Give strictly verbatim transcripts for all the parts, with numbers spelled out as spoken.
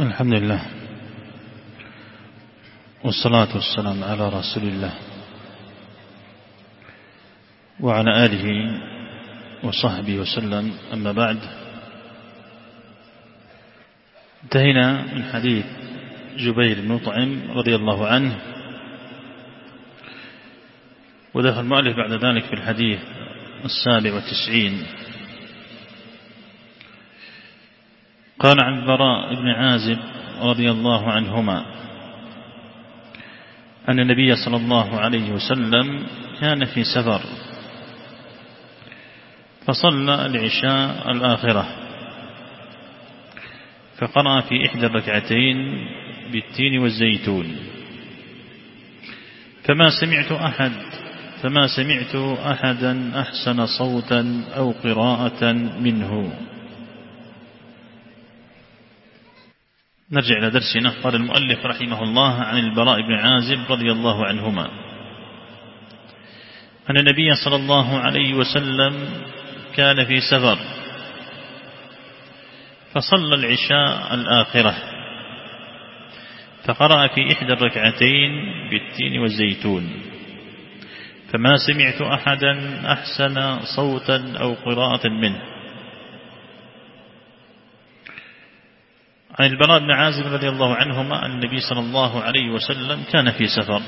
الحمد لله والصلاة والسلام على رسول الله وعلى آله وصحبه وسلم. أما بعد، انتهينا من حديث جبير بن مطعم رضي الله عنه، ودخل المؤلف بعد ذلك في الحديث السابع والتسعين. قال عن البراء بن عازب رضي الله عنهما أن النبي صلى الله عليه وسلم كان في سفر فصلى العشاء الآخرة فقرأ في إحدى الركعتين بالتين والزيتون، فما سمعت أحد فما سمعت أحدا أحسن صوتا أو قراءة منه. نرجع إلى درسنا. قال المؤلف رحمه الله عن البراء بن عازب رضي الله عنهما أن النبي صلى الله عليه وسلم كان في سفر فصلى العشاء الآخرة فقرأ في إحدى الركعتين بالتين والزيتون، فما سمعت أحدا أحسن صوتا أو قراءة منه. عن البراء بن عازب رضي الله عنهما أن النبي صلى الله عليه وسلم كان في سفر،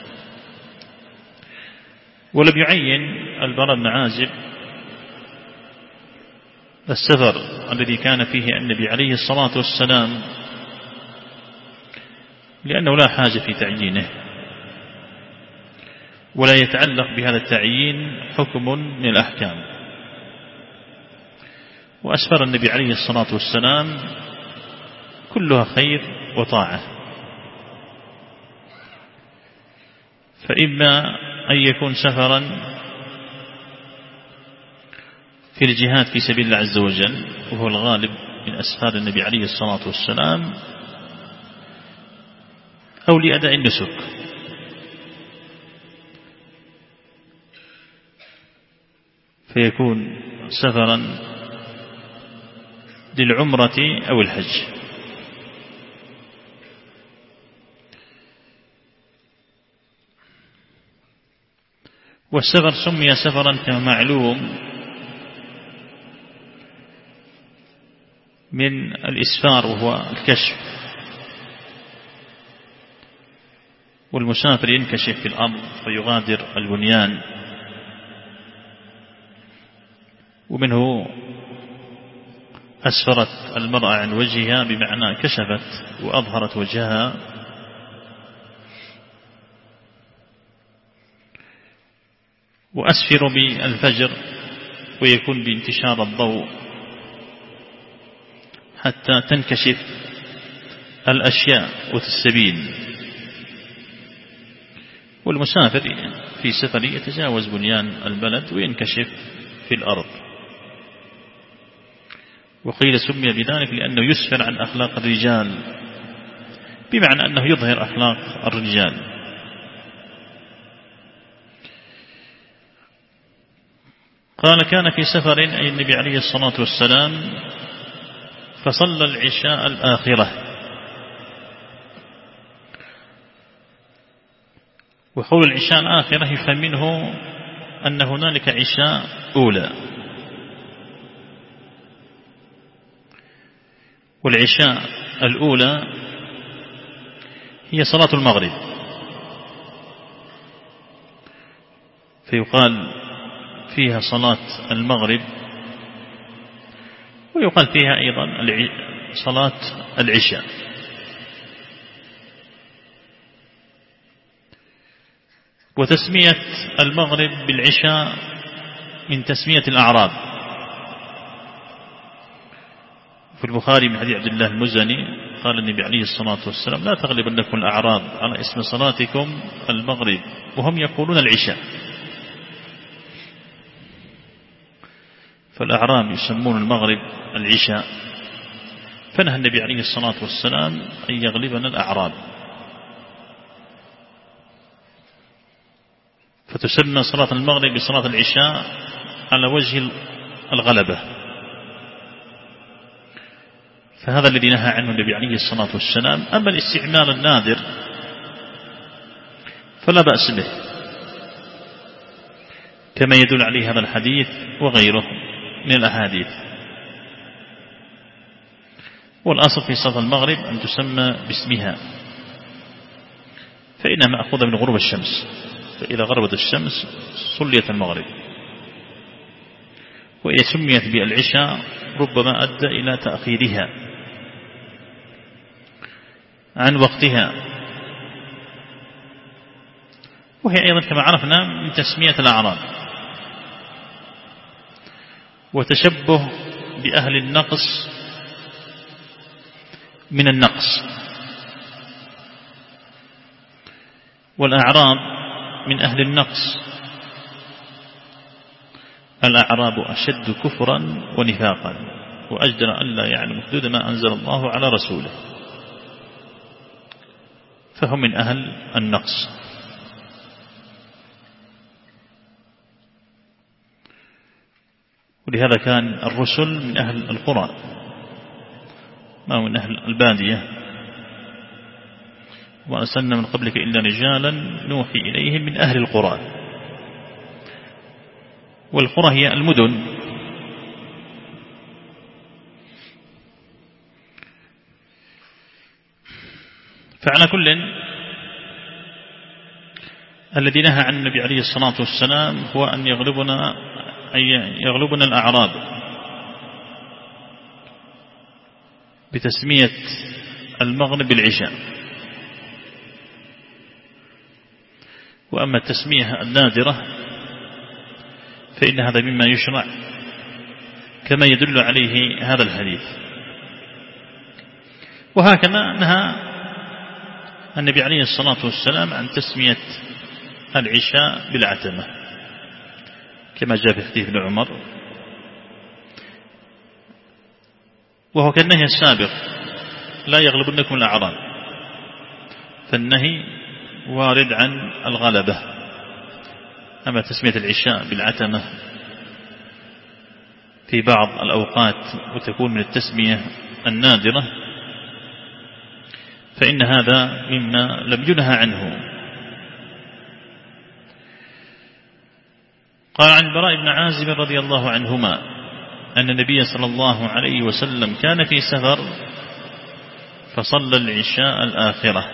ولم يعين البراء بن عازب السفر الذي كان فيه النبي عليه الصلاة والسلام، لأنه لا حاجة في تعيينه، ولا يتعلق بهذا التعيين حكم من الأحكام. وأسفر النبي عليه الصلاة والسلام كلها خير وطاعة، فإما أن يكون سفرا في الجهاد في سبيل الله عز وجل، وهو الغالب من أسفار النبي عليه الصلاة والسلام، أو لأداء النسك. فيكون سفرا للعمرة أو الحج. والسفر سمي سفرا كما معلوم من الإسفار وهو الكشف، والمسافر ينكشف في الأرض ويغادر البنيان، ومنه أسفرت المرأة عن وجهها بمعنى كشفت وأظهرت وجهها. وأسفر بالفجر ويكون بانتشار الضوء حتى تنكشف الأشياء وتستبين. والمسافر في سفر يتجاوز بنيان البلد وينكشف في الأرض. وقيل سمي بذلك لأنه يسفر عن أخلاق الرجال، بمعنى أنه يظهر أخلاق الرجال. قال كان في سفر أي النبي عليه الصلاة والسلام فصلى العشاء الآخرة. وقول العشاء الآخرة يفهم منه أن هنالك عشاء أولى، والعشاء الأولى هي صلاة المغرب، فيقال فيها صلاة المغرب، ويقال فيها أيضا صلاة العشاء. وتسمية المغرب بالعشاء من تسمية الأعراب. في البخاري من حديث عبد الله المزني قال النبي عليه الصلاة والسلام لا تغلبنكم الأعراب على اسم صلاتكم المغرب وهم يقولون العشاء. فالأعراب يسمون المغرب العشاء، فنهى النبي عليه الصلاة والسلام أن يغلبنا الأعراب، فتسمى صلاة المغرب بصلاة العشاء على وجه الغلبة. فهذا الذي نهى عنه النبي عليه الصلاة والسلام. أما الاستعمال النادر فلا بأس به، كما يدل عليه هذا الحديث وغيره من الأحاديث. والأصل في صلاة المغرب أن تسمى باسمها، فإنها مأخوذة من غروب الشمس، فإذا غربت الشمس صليت المغرب. وإذا سميت بالعشاء ربما أدى إلى تأخيرها عن وقتها، وهي أيضا كما عرفنا من تسمية الأعراب وتشبه بأهل النقص من النقص. والأعراب من أهل النقص، الأعراب أشد كفرا ونفاقا وأجدر أن لا يعلم حدود ما أنزل الله على رسوله، فهم من أهل النقص. ولهذا كان الرسل من أهل القرى ما من أهل البادية، وأرسلنا من قبلك إلا رجالا نوحي إليهم من أهل القرى. والقرى هي المدن، فعلى كل الذي نهى عن النبي عليه الصلاة والسلام هو أن يغلبنا أن يغلبنا الأعراب بتسمية المغرب بالعشاء. وأما التسمية النادرة فإن هذا مما يشرع كما يدل عليه هذا الحديث. وهكذا نهى النبي عليه الصلاة والسلام عن تسمية العشاء بالعتمة كما جاء في حديث ابن عمر، وهو كالنهي السابق لا يغلبنكم الأعراب، فالنهي وارد عن الغلبة. أما تسمية العشاء بالعتمة في بعض الأوقات وتكون من التسمية النادرة فإن هذا مما لم ينهى عنه. قال عن البراء بن عازب رضي الله عنهما أن النبي صلى الله عليه وسلم كان في سفر فصلى العشاء الآخرة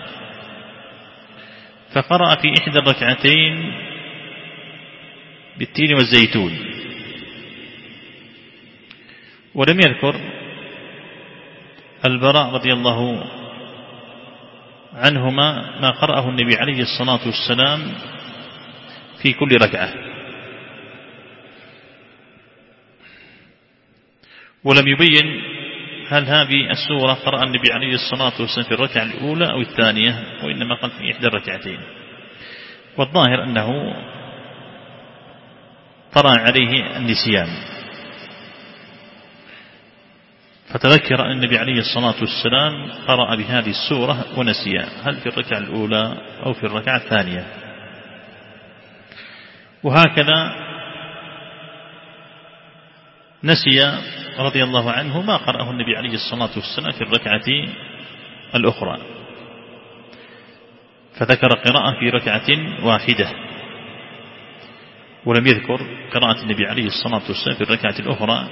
فقرأ في إحدى الركعتين بالتين والزيتون، ولم يذكر البراء رضي الله عنهما ما قرأه النبي عليه الصلاة والسلام في كل ركعة، ولم يبين هل هذه السورة قرأ النبي عليه الصلاة والسلام في الركعة الأولى أو الثانية، وإنما قال في إحدى الركعتين. والظاهر أنه طرأ عليه النسيان فتذكر أن النبي عليه الصلاة والسلام قرأ بهذه السورة ونسيها، هل في الركعة الأولى أو في الركعة الثانية. وهكذا نسي رضي الله عنه ما قرأه النبي عليه الصلاة والسلام في الركعة الأخرى، فذكر قراءة في ركعة واحدة ولم يذكر قراءة النبي عليه الصلاة والسلام في الركعة الأخرى،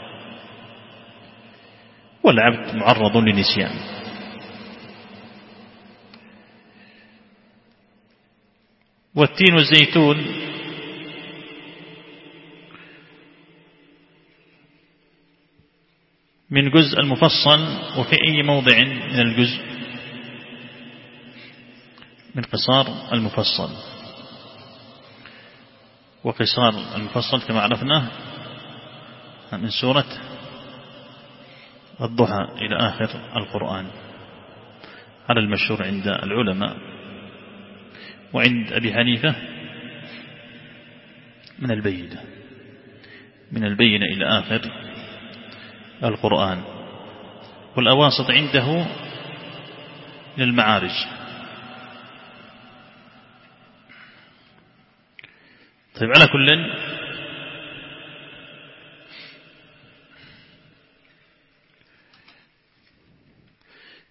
والعبد معرض للنسيان. والتين والزيتون من جزء المفصل، وفي أي موضع من الجزء من قصار المفصل. وقصار المفصل كما عرفناه من سورة الضحى إلى آخر القرآن على المشهور عند العلماء، وعند أبي حنيفة من البينة من البينة إلى آخر القرآن، والأواسط عنده من المعارج. طيب، على كل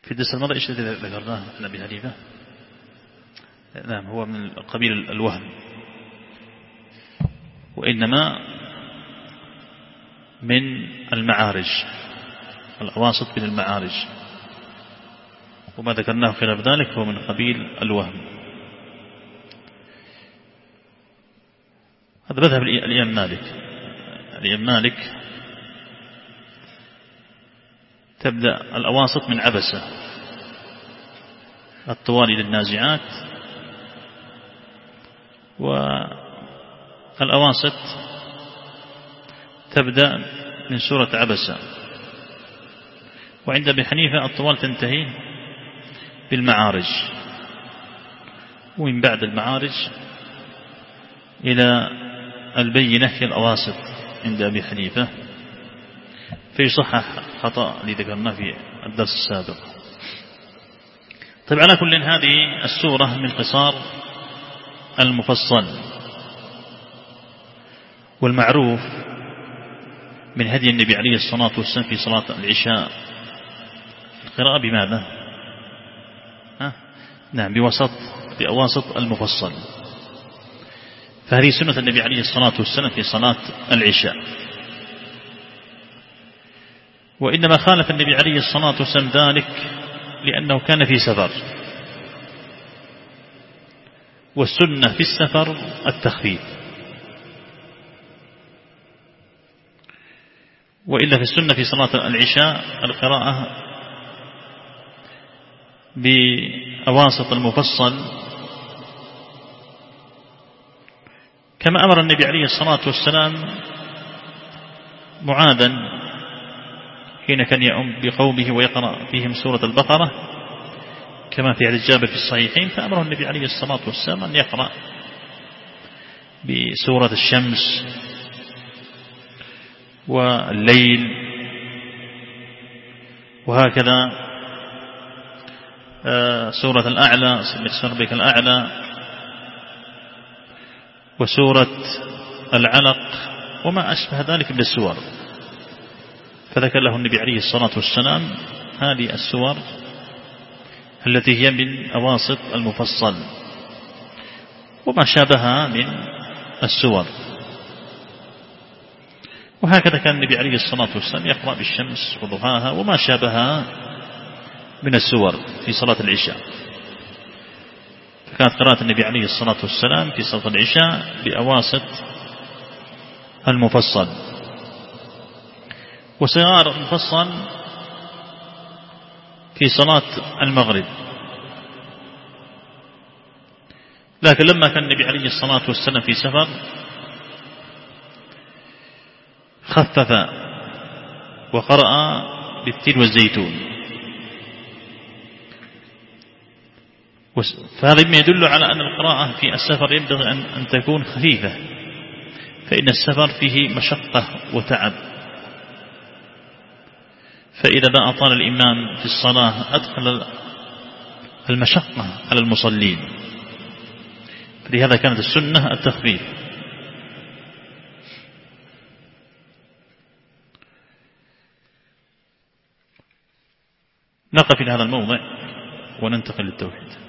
في الدرس الماضي إيش ذكرناه عن أبي حنيفة؟ نعم هو من قبيل الوهم، وإنما من المعارج، الأواسط من المعارج، وما ذكرناه خلاف ذلك هو من قبيل الوهم. هذا مذهب الإمام مالك. الإمام مالك تبدأ الأواسط من عبسة، الطوال إلى النازعات، والأواسط تبدأ من سورة عبسة. وعند أبي حنيفة الطوال تنتهي بالمعارج، ومن بعد المعارج إلى البينة هي الأواسط عند أبي حنيفة، فيصحح خطأ اللي ذكرناه في الدرس السابق. طيب على كل هذه السورة من قصار المفصل، والمعروف من هدي النبي عليه الصلاة والسلام في صلاة العشاء القراءة بماذا؟ ها؟ نعم بوسط بأواسط المفصل، فهذه سنة النبي عليه الصلاة والسلام في صلاة العشاء. وإنما خالف النبي عليه الصلاة والسلام ذلك لأنه كان في سفر، والسنة في السفر التخفيف، وإلا في السنة في صلاة العشاء القراءة بأواسط المفصل، كما أمر النبي عليه الصلاة والسلام معاذا حين كان يؤم بقومه ويقرأ فيهم سورة البقرة كما في حديث جابر في الصحيحين، فأمره النبي عليه الصلاة والسلام أن يقرأ بسورة الشمس والليل، وهكذا سورة الأعلى سبح ربك الأعلى، وسورة العلق وما أشبه ذلك من السور. فذكر له النبي عليه الصلاة والسلام هذه السور التي هي من أواسط المفصل وما شابهها من السور. وهكذا كان النبي عليه الصلاة والسلام يقرأ بالشمس وضحاها وما شابهها من السور في صلاة العشاء. فكانت قراءة النبي عليه الصلاة والسلام في صلاة العشاء بأواسط المفصل. وصغار المفصل في صلاة المغرب، لكن لما كان النبي عليه الصلاة والسلام في سفر خفف وقرأ بالتين والزيتون، فهذا ما يدل على أن القراءة في السفر ينبغي أن تكون خفيفة، فإن السفر فيه مشقة وتعب، فإذا ما أطال الإمام في الصلاة أدخل المشقة على المصلين، فلهذا كانت السنة التخفيف. نقف في هذا الموضع وننتقل للتوحيد.